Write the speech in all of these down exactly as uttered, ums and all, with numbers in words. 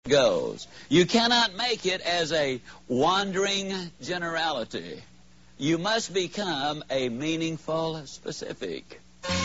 goals. You cannot make it as a wandering generality. You must become a meaningful specific.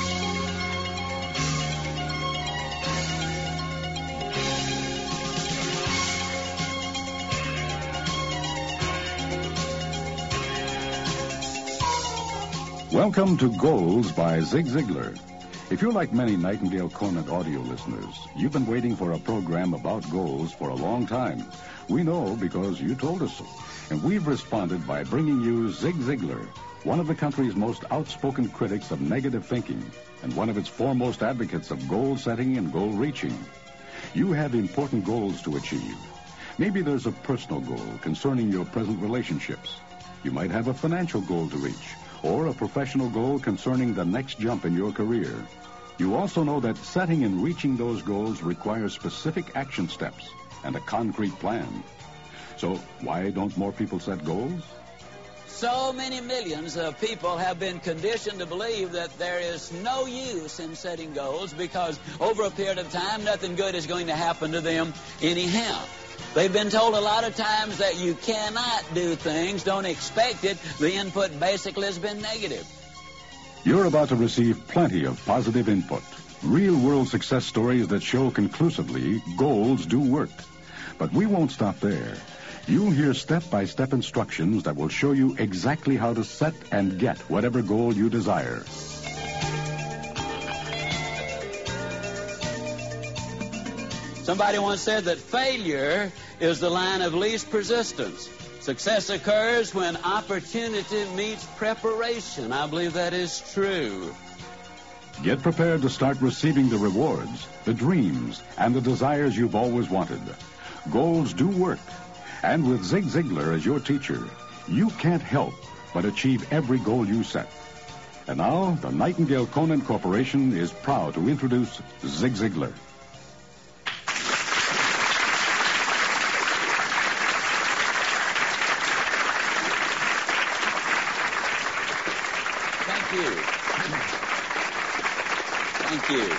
Welcome to Goals by Zig Ziglar. If you're like many Nightingale Conant audio listeners, you've been waiting for a program about goals for a long time. We know because you told us so. And we've responded by bringing you Zig Ziglar, one of the country's most outspoken critics of negative thinking and one of its foremost advocates of goal setting and goal reaching. You have important goals to achieve. Maybe there's a personal goal concerning your present relationships. You might have a financial goal to reach, or a professional goal concerning the next jump in your career. You also know that setting and reaching those goals requires specific action steps and a concrete plan. So why don't more people set goals? So many millions of people have been conditioned to believe that there is no use in setting goals because over a period of time, nothing good is going to happen to them anyhow. They've been told a lot of times that you cannot do things, don't expect it. The input basically has been negative. You're about to receive plenty of positive input. Real-world success stories that show conclusively goals do work. But we won't stop there. You'll hear step-by-step instructions that will show you exactly how to set and get whatever goal you desire. Somebody once said that failure is the line of least resistance. Success occurs when opportunity meets preparation. I believe that is true. Get prepared to start receiving the rewards, the dreams, and the desires you've always wanted. Goals do work. And with Zig Ziglar as your teacher, you can't help but achieve every goal you set. And now, the Nightingale Conant Corporation is proud to introduce Zig Ziglar. Thank you. Thank you.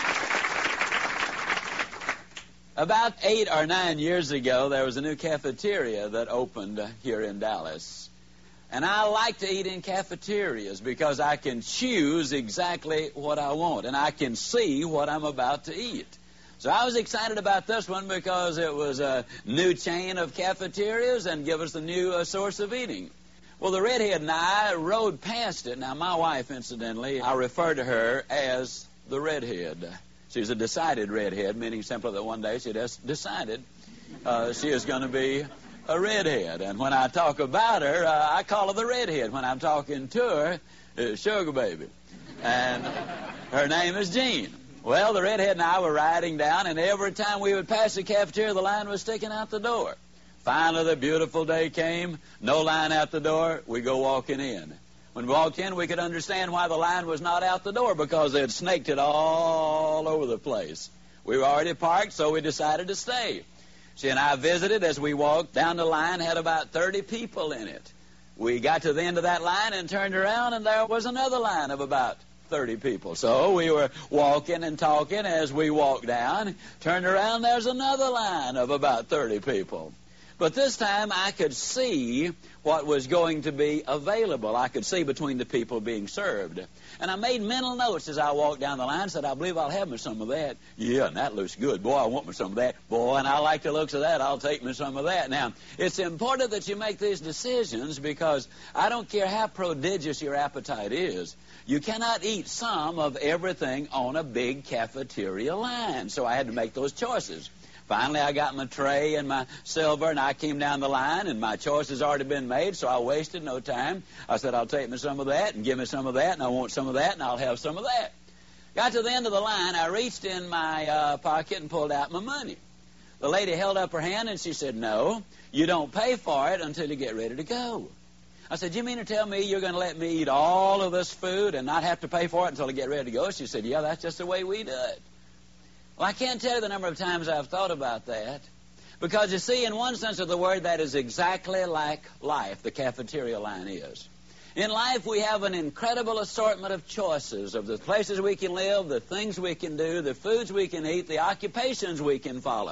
About eight or nine years ago, there was a new cafeteria that opened here in Dallas. And I like to eat in cafeterias because I can choose exactly what I want, and I can see what I'm about to eat. So I was excited about this one because it was a new chain of cafeterias and give us a new uh, source of eating. Well, the redhead and I rode past it. Now, my wife, incidentally, I refer to her as the redhead. She's a decided redhead, meaning simply that one day she just decided uh, she is going to be a redhead. And when I talk about her, uh, I call her the redhead. When I'm talking to her, it's Sugar Baby. And her name is Jean. Well, the redhead and I were riding down, and every time we would pass the cafeteria, the line was sticking out the door. Finally, the beautiful day came, no line out the door, we go walking in. When we walked in, we could understand why the line was not out the door, because they had snaked it all over the place. We were already parked, so we decided to stay. She and I visited as we walked down the line, had about thirty people in it. We got to the end of that line and turned around, and there was another line of about thirty people. So we were walking and talking as we walked down, turned around, there's another line of about thirty people. But this time I could see what was going to be available. I could see between the people being served. And I made mental notes as I walked down the line, said, I believe I'll have me some of that. Yeah, and that looks good. Boy, I want me some of that. Boy, and I like the looks of that. I'll take me some of that. Now, it's important that you make these decisions because I don't care how prodigious your appetite is. You cannot eat some of everything on a big cafeteria line. So I had to make those choices. Finally, I got my tray and my silver, and I came down the line, and my choice has already been made, so I wasted no time. I said, I'll take me some of that, and give me some of that, and I want some of that, and I'll have some of that. Got to the end of the line, I reached in my uh, pocket and pulled out my money. The lady held up her hand, and she said, no, you don't pay for it until you get ready to go. I said, you mean to tell me you're going to let me eat all of this food and not have to pay for it until I get ready to go? She said, yeah, that's just the way we do it. Well, I can't tell you the number of times I've thought about that. Because, you see, in one sense of the word, that is exactly like life, the cafeteria line is. In life, we have an incredible assortment of choices of the places we can live, the things we can do, the foods we can eat, the occupations we can follow.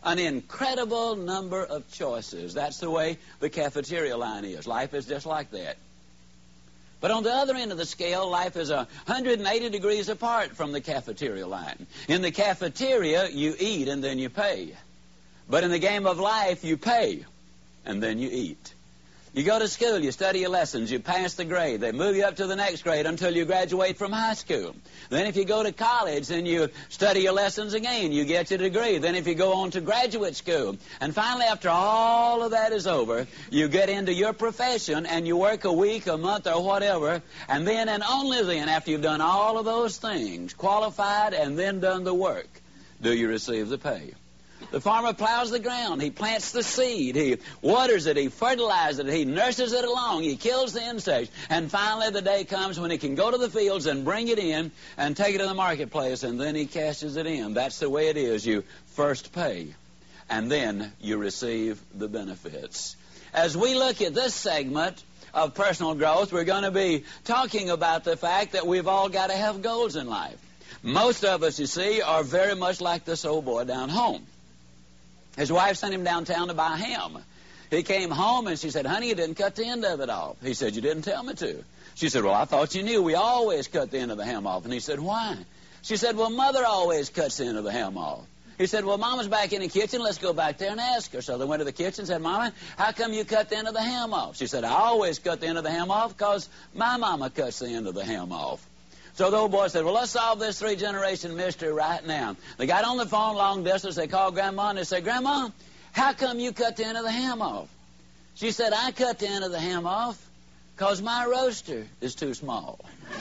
an incredible number of choices. That's the way the cafeteria line is. Life is just like that. But on the other end of the scale, life is one hundred eighty degrees apart from the cafeteria line. In the cafeteria, you eat and then you pay. But in the game of life, you pay and then you eat. You go to school, you study your lessons, you pass the grade. They move you up to the next grade until you graduate from high school. Then if you go to college, then you study your lessons again. You get your degree. Then if you go on to graduate school. And finally, after all of that is over, you get into your profession and you work a week, a month, or whatever. And then and only then, after you've done all of those things, qualified and then done the work, do you receive the pay. The farmer plows the ground. He plants the seed. He waters it. He fertilizes it. He nurses it along. He kills the insects. And finally the day comes when he can go to the fields and bring it in and take it to the marketplace, and then he cashes it in. That's the way it is. You first pay, and then you receive the benefits. As we look at this segment of personal growth, we're going to be talking about the fact that we've all got to have goals in life. Most of us, you see, are very much like this old boy down home. His wife sent him downtown to buy ham. He came home and she said, "Honey, you didn't cut the end of it off." He said, "You didn't tell me to." She said, "Well, I thought you knew we always cut the end of the ham off." And he said, "Why?" She said, "Well, Mother always cuts the end of the ham off." He said, "Well, Mama's back in the kitchen. Let's go back there and ask her." So they went to the kitchen and said, "Mama, how come you cut the end of the ham off?" She said, "I always cut the end of the ham off because my mama cuts the end of the ham off." So the old boy said, "Well, let's solve this three-generation mystery right now." They got on the phone long distance. They called Grandma and they said, "Grandma, how come you cut the end of the ham off?" She said, "I cut the end of the ham off because my roaster is too small."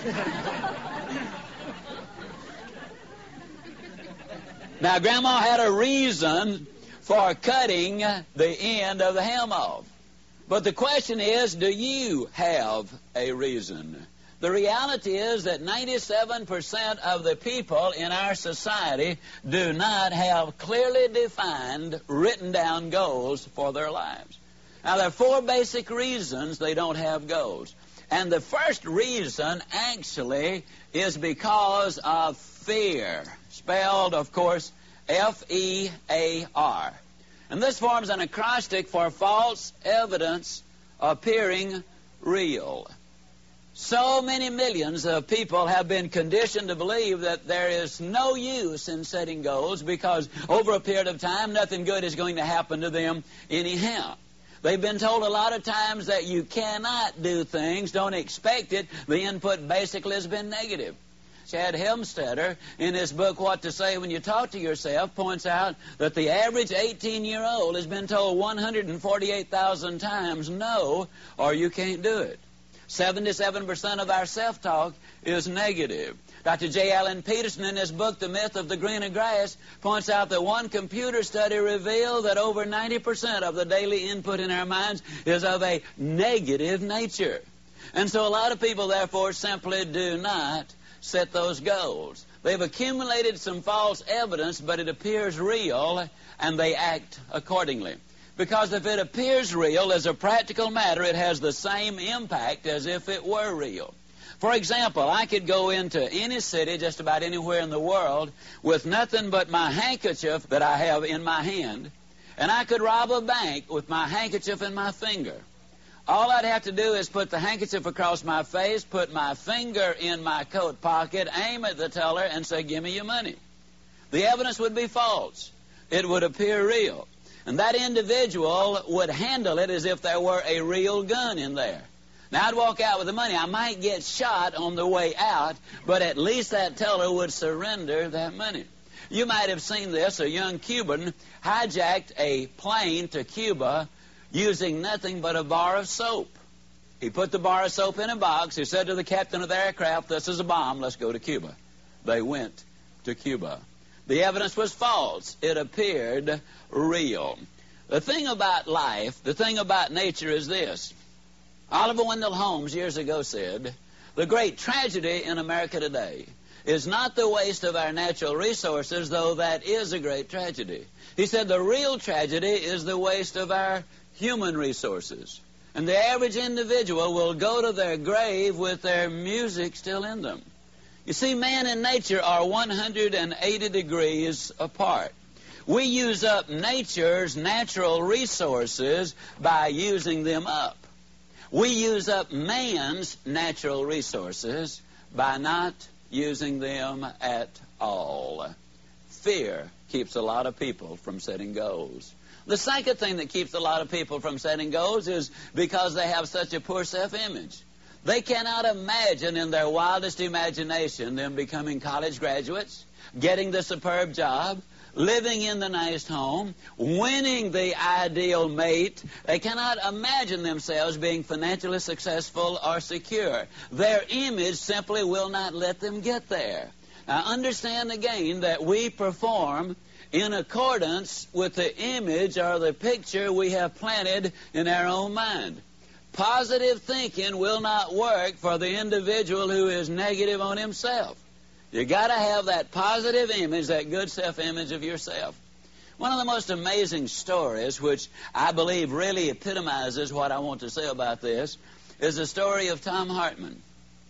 Now, Grandma had a reason for cutting the end of the ham off. But the question is, do you have a reason? The reality is that ninety-seven percent of the people in our society do not have clearly defined, written down goals for their lives. Now, there are four basic reasons they don't have goals. And the first reason, actually, is because of fear. Spelled, of course, F E A R. And this forms an acrostic for false evidence appearing real. So many millions of people have been conditioned to believe that there is no use in setting goals because over a period of time, nothing good is going to happen to them anyhow. They've been told a lot of times that you cannot do things, don't expect it. The input basically has been negative. Chad Helmstetter, in his book, What to Say When You Talk to Yourself, points out that the average eighteen-year-old has been told one hundred forty-eight thousand times no, or you can't do it. seventy-seven percent of our self-talk is negative. Doctor J. Allen Peterson, in his book, The Myth of the Greener Grass, points out that one computer study revealed that over ninety percent of the daily input in our minds is of a negative nature. And so a lot of people, therefore, simply do not set those goals. They've accumulated some false evidence, but it appears real, and they act accordingly. Because if it appears real, as a practical matter, it has the same impact as if it were real. For example, I could go into any city, just about anywhere in the world, with nothing but my handkerchief that I have in my hand, and I could rob a bank with my handkerchief in my finger. All I'd have to do is put the handkerchief across my face, put my finger in my coat pocket, aim at the teller, and say, "Give me your money." The evidence would be false. It would appear real. And that individual would handle it as if there were a real gun in there. Now, I'd walk out with the money. I might get shot on the way out, but at least that teller would surrender that money. You might have seen this. A young Cuban hijacked a plane to Cuba using nothing but a bar of soap. He put the bar of soap in a box. He said to the captain of the aircraft, "This is a bomb. Let's go to Cuba." They went to Cuba. The evidence was false. It appeared real. The thing about life, the thing about nature is this. Oliver Wendell Holmes years ago said, "The great tragedy in America today is not the waste of our natural resources, though that is a great tragedy." He said the real tragedy is the waste of our human resources. And the average individual will go to their grave with their music still in them. You see, man and nature are one hundred eighty degrees apart. We use up nature's natural resources by using them up. We use up man's natural resources by not using them at all. Fear keeps a lot of people from setting goals. The second thing that keeps a lot of people from setting goals is because they have such a poor self-image. They cannot imagine in their wildest imagination them becoming college graduates, getting the superb job, living in the nice home, winning the ideal mate. They cannot imagine themselves being financially successful or secure. Their image simply will not let them get there. Now, understand again that we perform in accordance with the image or the picture we have planted in our own mind. Positive thinking will not work for the individual who is negative on himself. You got to have that positive image, that good self-image of yourself. One of the most amazing stories, which I believe really epitomizes what I want to say about this, is the story of Thom Hartmann.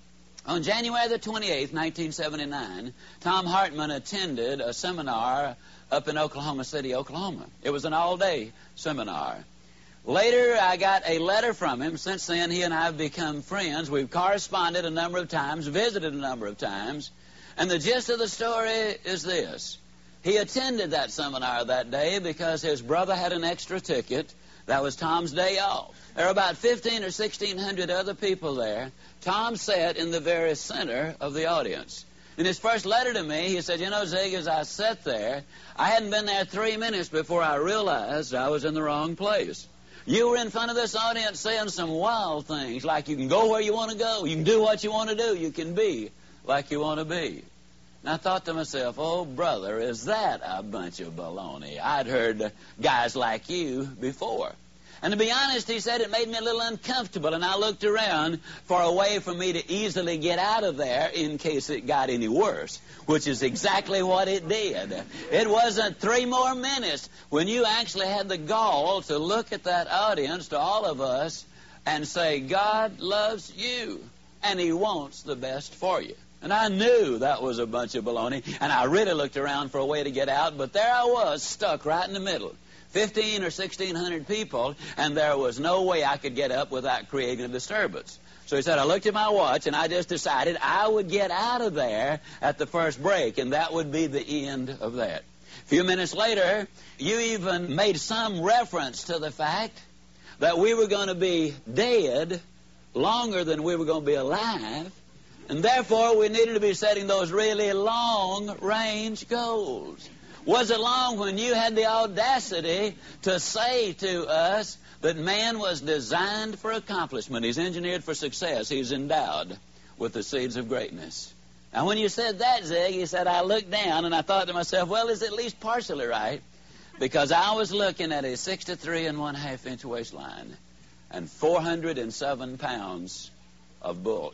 On January the twenty-eighth, nineteen seventy-nine, Thom Hartmann attended a seminar up in Oklahoma City, Oklahoma. It was an all-day seminar. Later, I got a letter from him. Since then, he and I have become friends. We've corresponded a number of times, visited a number of times. And the gist of the story is this. He attended that seminar that day because his brother had an extra ticket. That was Tom's day off. There were about fifteen or sixteen hundred other people there. Tom sat in the very center of the audience. In his first letter to me, he said, you know, Zig, as I sat there, I hadn't been there three minutes before I realized I was in the wrong place. You were in front of this audience saying some wild things, like you can go where you want to go, you can do what you want to do, you can be like you want to be. And I thought to myself, oh, brother, is that a bunch of baloney? I'd heard guys like you before. And to be honest, he said, it made me a little uncomfortable, and I looked around for a way for me to easily get out of there in case it got any worse, which is exactly what it did. It wasn't three more minutes when you actually had the gall to look at that audience, to all of us, and say, God loves you, and He wants the best for you. And I knew that was a bunch of baloney, and I really looked around for a way to get out, but there I was, stuck right in the middle. Fifteen or sixteen hundred people, and there was no way I could get up without creating a disturbance. So he said, I looked at my watch, and I just decided I would get out of there at the first break, and that would be the end of that. A few minutes later, you even made some reference to the fact that we were going to be dead longer than we were going to be alive, and therefore we needed to be setting those really long-range goals. Was it long when you had the audacity to say to us that man was designed for accomplishment? He's engineered for success. He's endowed with the seeds of greatness. Now, when you said that, Zig, he said, I looked down and I thought to myself, well, it's at least partially right, because I was looking at a sixty-three and one half inch waistline and four hundred seven pounds of bulk.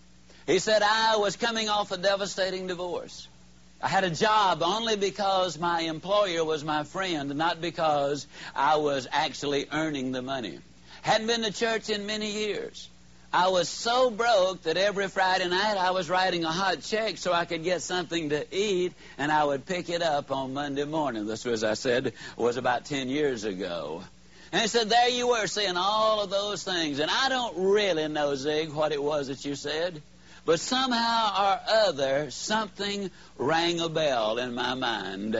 He said, I was coming off a devastating divorce. I had a job only because my employer was my friend, not because I was actually earning the money. Hadn't been to church in many years. I was so broke that every Friday night I was writing a hot check so I could get something to eat, and I would pick it up on Monday morning. This, as I said, was about ten years ago. And he said, there you were saying all of those things. And I don't really know, Zig, what it was that you said. But somehow or other, something rang a bell in my mind.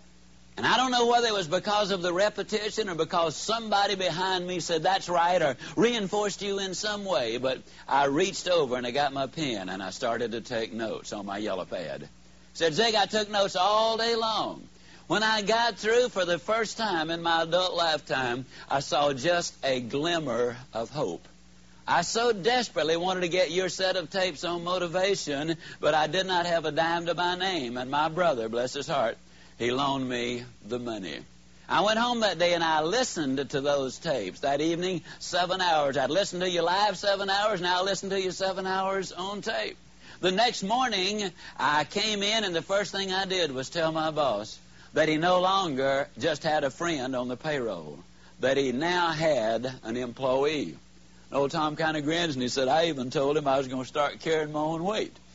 And I don't know whether it was because of the repetition or because somebody behind me said, that's right, or reinforced you in some way. But I reached over and I got my pen and I started to take notes on my yellow pad. Said, Zig, I took notes all day long. When I got through for the first time in my adult lifetime, I saw just a glimmer of hope. I so desperately wanted to get your set of tapes on motivation, but I did not have a dime to my name. And my brother, bless his heart, he loaned me the money. I went home that day and I listened to those tapes. That evening, seven hours. I'd listen to you live seven hours, now I listen to you seven hours on tape. The next morning, I came in and the first thing I did was tell my boss that he no longer just had a friend on the payroll, that he now had an employee. Old Tom kind of grins and he said, I even told him I was going to start carrying my own weight.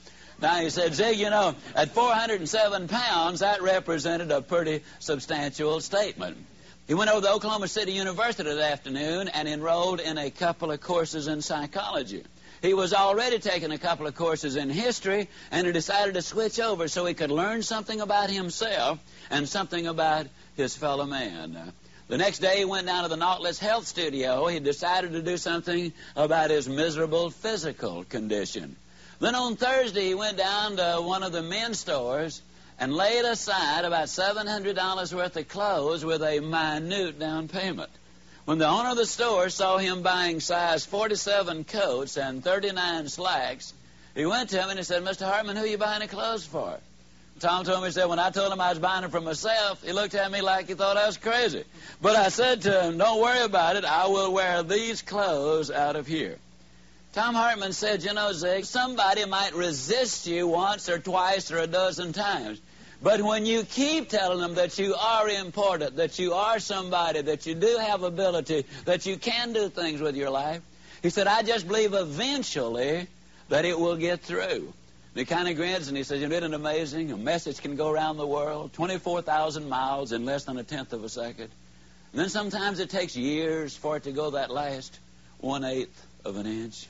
Now, he said, Zig, you know, at four hundred seven pounds, that represented a pretty substantial statement. He went over to Oklahoma City University that afternoon and enrolled in a couple of courses in psychology. He was already taking a couple of courses in history, and he decided to switch over so he could learn something about himself and something about his fellow man. The next day, he went down to the Nautilus Health Studio. He decided to do something about his miserable physical condition. Then on Thursday, he went down to one of the men's stores and laid aside about seven hundred dollars worth of clothes with a minute down payment. When the owner of the store saw him buying size forty-seven coats and thirty-nine slacks, he went to him and he said, Mister Hartman, who are you buying the clothes for? Tom told me, he said, when I told him I was buying them for myself, he looked at me like he thought I was crazy. But I said to him, don't worry about it. I will wear these clothes out of here. Tom Hartman said, you know, Zig, somebody might resist you once or twice or a dozen times. But when you keep telling them that you are important, that you are somebody, that you do have ability, that you can do things with your life, he said, I just believe eventually that it will get through. And he kind of grins and he says, isn't it amazing? A message can go around the world, twenty-four thousand miles in less than a tenth of a second. And then sometimes it takes years for it to go that last one-eighth of an inch.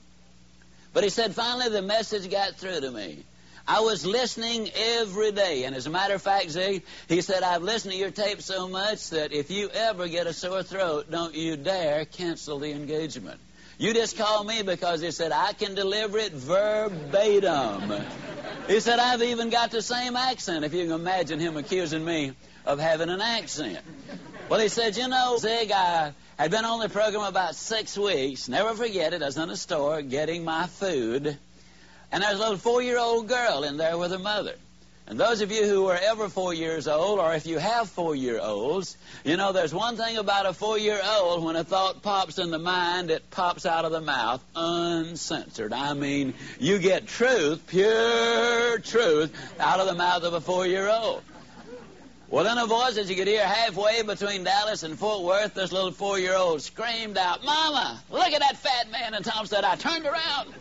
But he said, finally the message got through to me. I was listening every day. And as a matter of fact, Zig, he said, I've listened to your tape so much that if you ever get a sore throat, don't you dare cancel the engagement. You just call me because he said, I can deliver it verbatim. He said, I've even got the same accent, if you can imagine him accusing me of having an accent. Well, he said, you know, Zig, I had been on the program about six weeks. Never forget it. I was in a store getting my food. And there was a little four-year-old girl in there with her mother. And those of you who are ever four years old, or if you have four-year-olds, you know there's one thing about a four-year-old. When a thought pops in the mind, it pops out of the mouth uncensored. I mean, you get truth, pure truth, out of the mouth of a four-year-old. Well, in a voice that you could hear halfway between Dallas and Fort Worth, this little four-year-old screamed out, Mama, look at that fat man. And Tom said, I turned around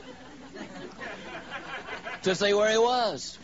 to see where he was.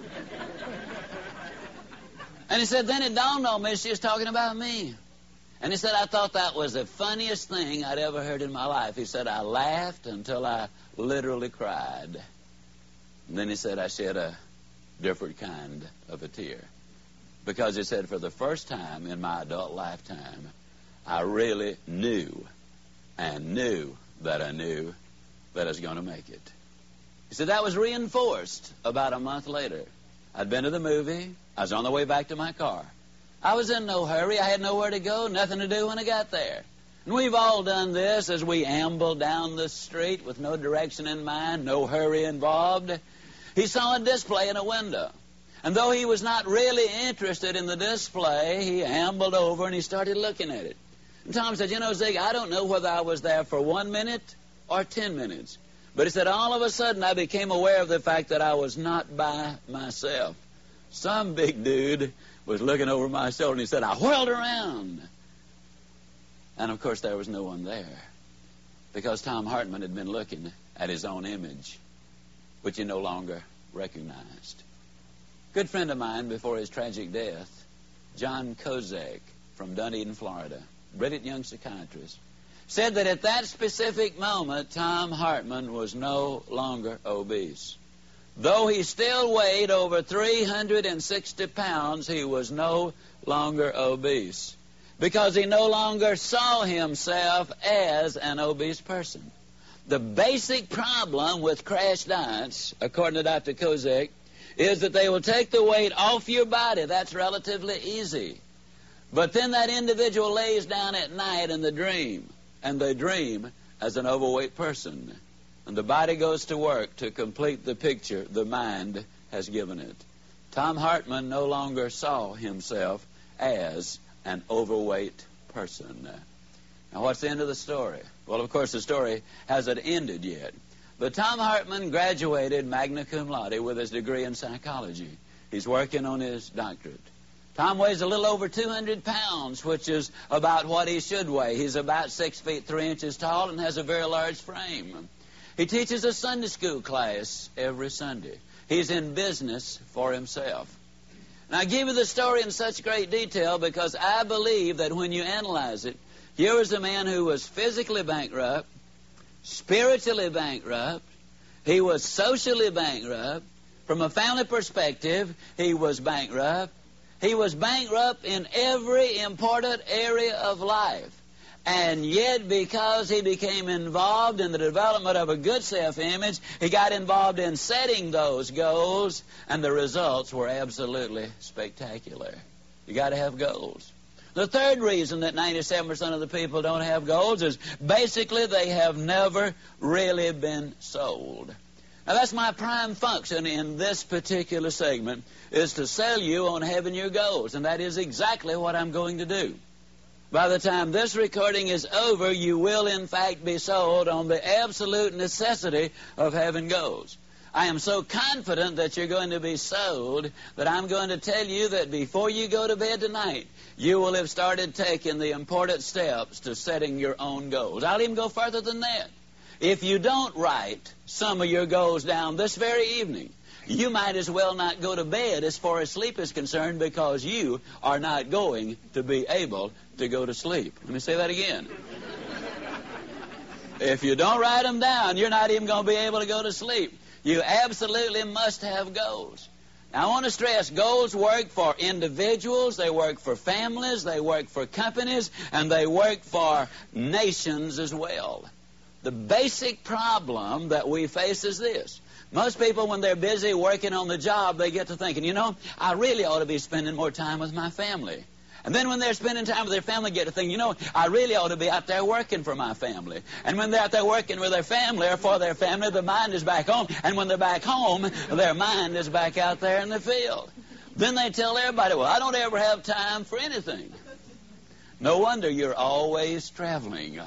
And he said, then it dawned on me she was talking about me. And he said, I thought that was the funniest thing I'd ever heard in my life. He said, I laughed until I literally cried. And then he said, I shed a different kind of a tear. Because he said, for the first time in my adult lifetime, I really knew and knew that I knew that I was going to make it. He said, that was reinforced about a month later. I'd been to the movie. I was on the way back to my car. I was in no hurry. I had nowhere to go, nothing to do when I got there. And we've all done this as we amble down the street with no direction in mind, no hurry involved. He saw a display in a window. And though he was not really interested in the display, he ambled over and he started looking at it. And Tom said, you know, Zig, I don't know whether I was there for one minute or ten minutes. But he said, all of a sudden I became aware of the fact that I was not by myself. Some big dude was looking over my shoulder, and he said, I whirled around. And, of course, there was no one there because Tom Hartman had been looking at his own image, which he no longer recognized. Good friend of mine before his tragic death, John Kozak from Dunedin, Florida, brilliant young psychiatrist, said that at that specific moment, Tom Hartman was no longer obese. Though he still weighed over three hundred sixty pounds, he was no longer obese because he no longer saw himself as an obese person. The basic problem with crash diets, according to Doctor Kozak, is that they will take the weight off your body. That's relatively easy. But then that individual lays down at night in the dream, and they dream as an overweight person. And the body goes to work to complete the picture the mind has given it. Tom Hartman no longer saw himself as an overweight person. Now, what's the end of the story? Well, of course, the story hasn't ended yet. But Tom Hartman graduated magna cum laude with his degree in psychology. He's working on his doctorate. Tom weighs a little over two hundred pounds, which is about what he should weigh. He's about six feet three inches tall and has a very large frame. He teaches a Sunday school class every Sunday. He's in business for himself. And I give you the story in such great detail because I believe that when you analyze it, here was a man who was physically bankrupt, spiritually bankrupt, he was socially bankrupt. From a family perspective, he was bankrupt. He was bankrupt in every important area of life. And yet, because he became involved in the development of a good self-image, he got involved in setting those goals, and the results were absolutely spectacular. You got to have goals. The third reason that ninety-seven percent of the people don't have goals is basically they have never really been sold. Now, that's my prime function in this particular segment, is to sell you on having your goals, and that is exactly what I'm going to do. By the time this recording is over, you will, in fact, be sold on the absolute necessity of having goals. I am so confident that you're going to be sold that I'm going to tell you that before you go to bed tonight, you will have started taking the important steps to setting your own goals. I'll even go further than that. If you don't write some of your goals down this very evening, you might as well not go to bed as far as sleep is concerned, because you are not going to be able to go to sleep. Let me say that again. If you don't write them down, you're not even going to be able to go to sleep. You absolutely must have goals. Now, I want to stress, goals work for individuals, they work for families, they work for companies, and they work for nations as well. The basic problem that we face is this. Most people, when they're busy working on the job, they get to thinking, you know, I really ought to be spending more time with my family. And then when they're spending time with their family, get to think, you know, I really ought to be out there working for my family. And when they're out there working with their family or for their family, their mind is back home. And when they're back home, their mind is back out there in the field. Then they tell everybody, well, I don't ever have time for anything. No wonder you're always traveling.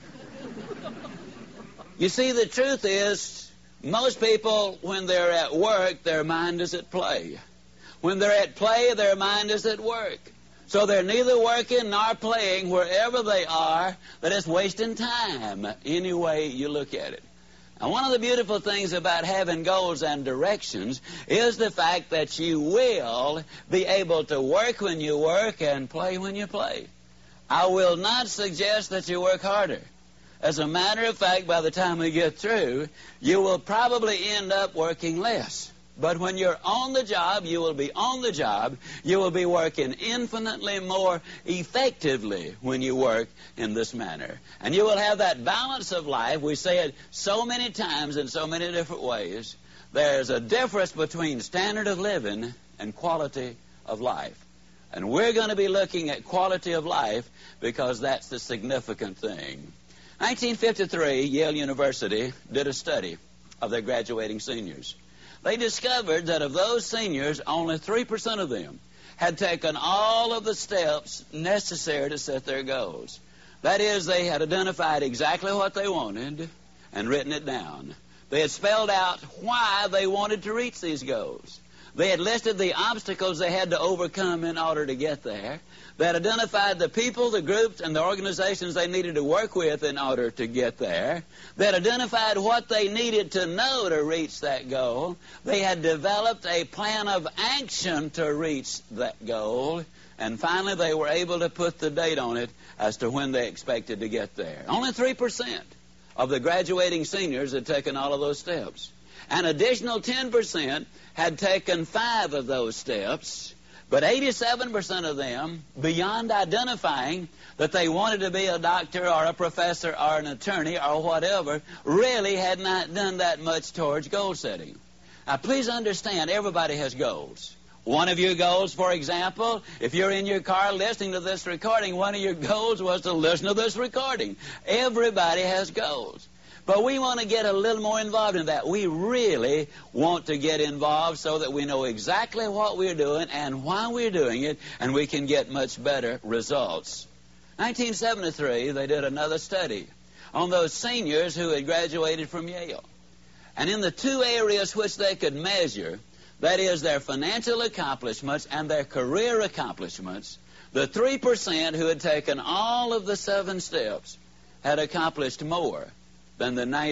You see, the truth is, most people, when they're at work, their mind is at play. When they're at play, their mind is at work. So they're neither working nor playing wherever they are, but it's wasting time any way you look at it. Now, one of the beautiful things about having goals and directions is the fact that you will be able to work when you work and play when you play. I will not suggest that you work harder. As a matter of fact, by the time we get through, you will probably end up working less. But when you're on the job, you will be on the job. You will be working infinitely more effectively when you work in this manner. And you will have that balance of life. We say it so many times in so many different ways. There's a difference between standard of living and quality of life. And we're going to be looking at quality of life because that's the significant thing. nineteen fifty-three, Yale University did a study of their graduating seniors. They discovered that of those seniors, only three percent of them had taken all of the steps necessary to set their goals. That is, they had identified exactly what they wanted and written it down. They had spelled out why they wanted to reach these goals. They had listed the obstacles they had to overcome in order to get there. They had identified the people, the groups, and the organizations they needed to work with in order to get there. They had identified what they needed to know to reach that goal. They had developed a plan of action to reach that goal. And finally, they were able to put the date on it as to when they expected to get there. Only three percent of the graduating seniors had taken all of those steps. An additional ten percent had taken five of those steps, but eighty-seven percent of them, beyond identifying that they wanted to be a doctor or a professor or an attorney or whatever, really had not done that much towards goal setting. Now, please understand, everybody has goals. One of your goals, for example, if you're in your car listening to this recording, one of your goals was to listen to this recording. Everybody has goals. But we want to get a little more involved in that. We really want to get involved so that we know exactly what we're doing and why we're doing it, and we can get much better results. nineteen seventy-three, they did another study on those seniors who had graduated from Yale. And in the two areas which they could measure, that is their financial accomplishments and their career accomplishments, the three percent who had taken all of the seven steps had accomplished more than the ninety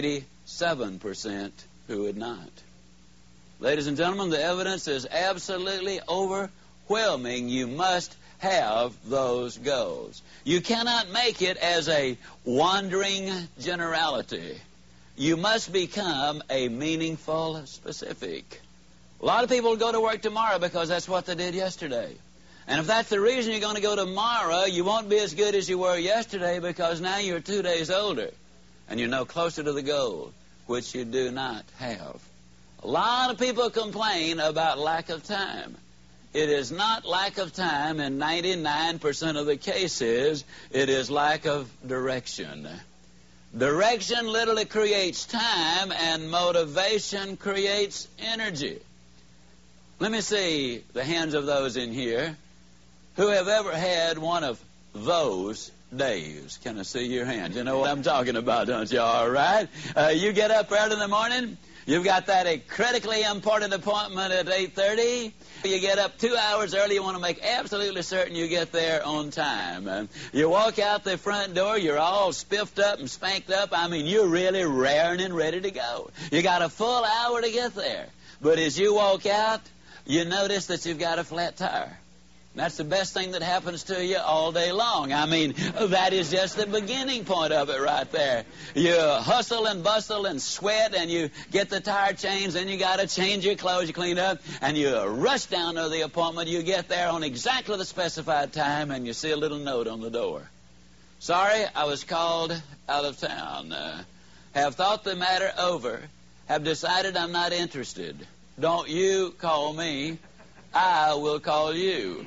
seven percent who would not. Ladies and gentlemen, the evidence is absolutely overwhelming. You must have those goals. You cannot make it as a wandering generality. You must become a meaningful specific. A lot of people go to work tomorrow because that's what they did yesterday. And if that's the reason you're going to go tomorrow, you won't be as good as you were yesterday because now you're two days older and you're no closer to the goal, which you do not have. A lot of people complain about lack of time. It is not lack of time in ninety-nine percent of the cases. It is lack of direction. Direction literally creates time, and motivation creates energy. Let me see the hands of those in here who have ever had one of those days. Can I see your hands? You know what I'm talking about, don't you? All right. Uh, you get up early in the morning. You've got that a critically important appointment at eight thirty. You get up two hours early. You want to make absolutely certain you get there on time. And you walk out the front door. You're all spiffed up and spanked up. I mean, you're really raring and ready to go. You got a full hour to get there. But as you walk out, you notice that you've got a flat tire. That's the best thing that happens to you all day long. I mean, that is just the beginning point of it right there. You hustle and bustle and sweat, and you get the tire changed, and you got to change your clothes, you clean up, and you rush down to the appointment. You get there on exactly the specified time, and you see a little note on the door. Sorry, I was called out of town. Uh, have thought the matter over. Have decided I'm not interested. Don't you call me. I will call you.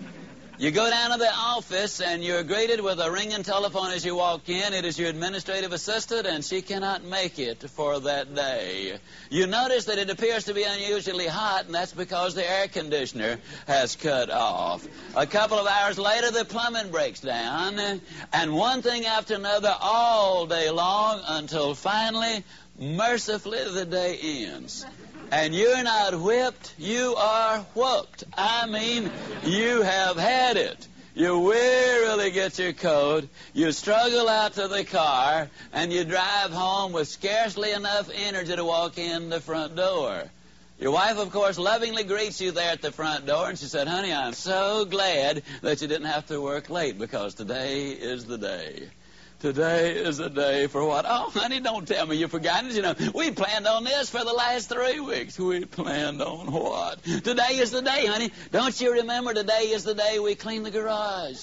You go down to the office and you're greeted with a ringing telephone as you walk in. It is your administrative assistant, and she cannot make it for that day. You notice that it appears to be unusually hot, and that's because the air conditioner has cut off. A couple of hours later, the plumbing breaks down, and one thing after another all day long until finally, mercifully, the day ends. And you're not whipped, you are whooped. I mean, you have had it. You wearily get your coat, you struggle out to the car, and you drive home with scarcely enough energy to walk in the front door. Your wife, of course, lovingly greets you there at the front door, and she said, honey, I'm so glad that you didn't have to work late because today is the day. Today is the day for what? Oh, honey, don't tell me you've forgotten it. You know, we planned on this for the last three weeks. We planned on what? Today is the day, honey. Don't you remember today is the day we clean the garage?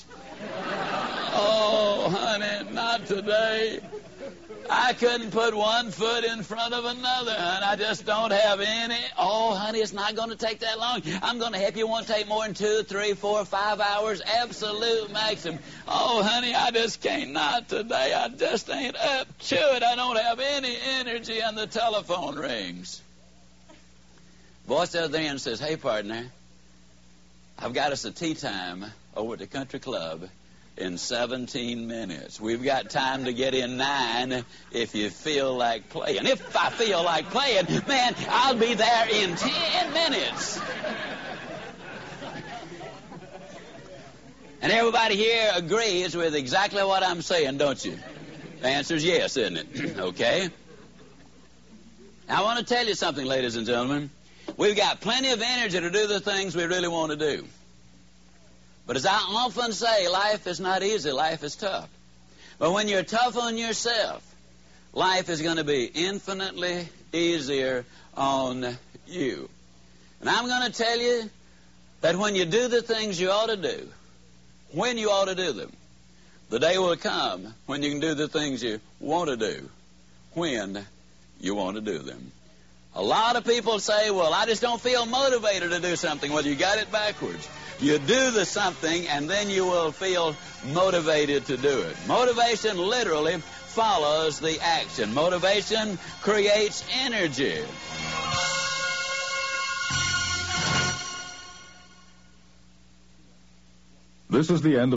Oh, honey, not today. I couldn't put one foot in front of another, and I just don't have any. Oh, honey, it's not going to take that long. I'm going to help you. It won't take more than two, three, four, five hours. Absolute maximum. Oh, honey, I just can't. Not today. I just ain't up to it. I don't have any energy, and the telephone rings. Voice at the other end says, hey, partner, I've got us a tea time over at the country club in seventeen minutes. We've got time to get in nine if you feel like playing. If I feel like playing, man, I'll be there in ten minutes. And everybody here agrees with exactly what I'm saying, don't you? The answer's yes, isn't it? Okay. Now, I want to tell you something, ladies and gentlemen. We've got plenty of energy to do the things we really want to do. But as I often say, life is not easy. Life is tough. But when you're tough on yourself, life is going to be infinitely easier on you. And I'm going to tell you that when you do the things you ought to do, when you ought to do them, the day will come when you can do the things you want to do, when you want to do them. A lot of people say, well, I just don't feel motivated to do something. Well, you got it backwards. You do the something, and then you will feel motivated to do it. Motivation literally follows the action. Motivation creates energy. This is the end of